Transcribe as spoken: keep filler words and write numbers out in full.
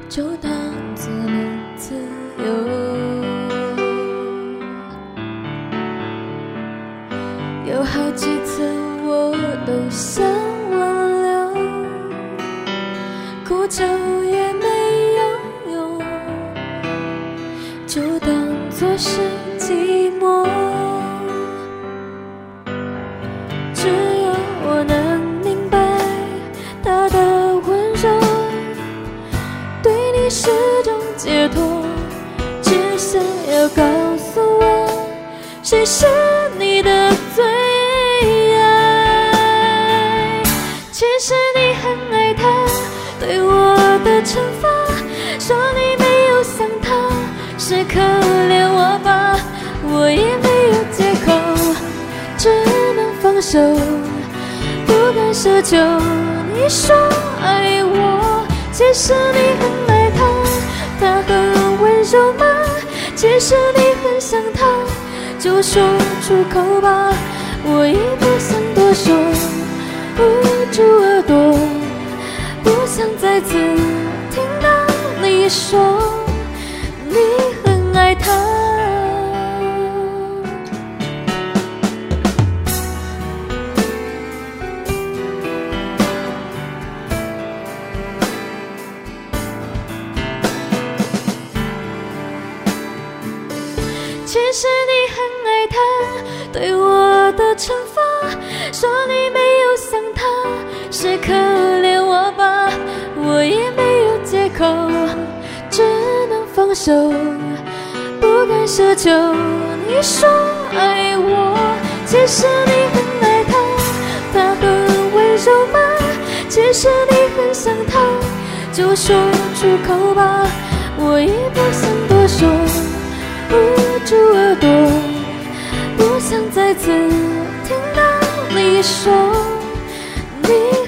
就当自能自由。有好几次我都想挽留，哭求也没有用，就当作是寂寞。只有我能明白他的温柔，对你是种解脱，只想要告诉我，谁是你的最爱。其实你很爱他，对我的惩罚，说你没有想他，是可怜我吧，我也没有借口，只能放手，不敢奢求。你说爱我，其实你很爱他，他很温柔吗？其实你很想他，就说出口吧，我也不想多说，捂住耳朵，不想再次听到你说你很爱他。其实你很爱他，对我的惩罚，说你没有想他，是可怜我吧，我也没有借口，只能放手，不敢奢求。你说爱我，其实你很爱他，他很温柔吗？其实你很想他，就说出口吧，我也不想多说，捂住耳朵，不想再次听到你说你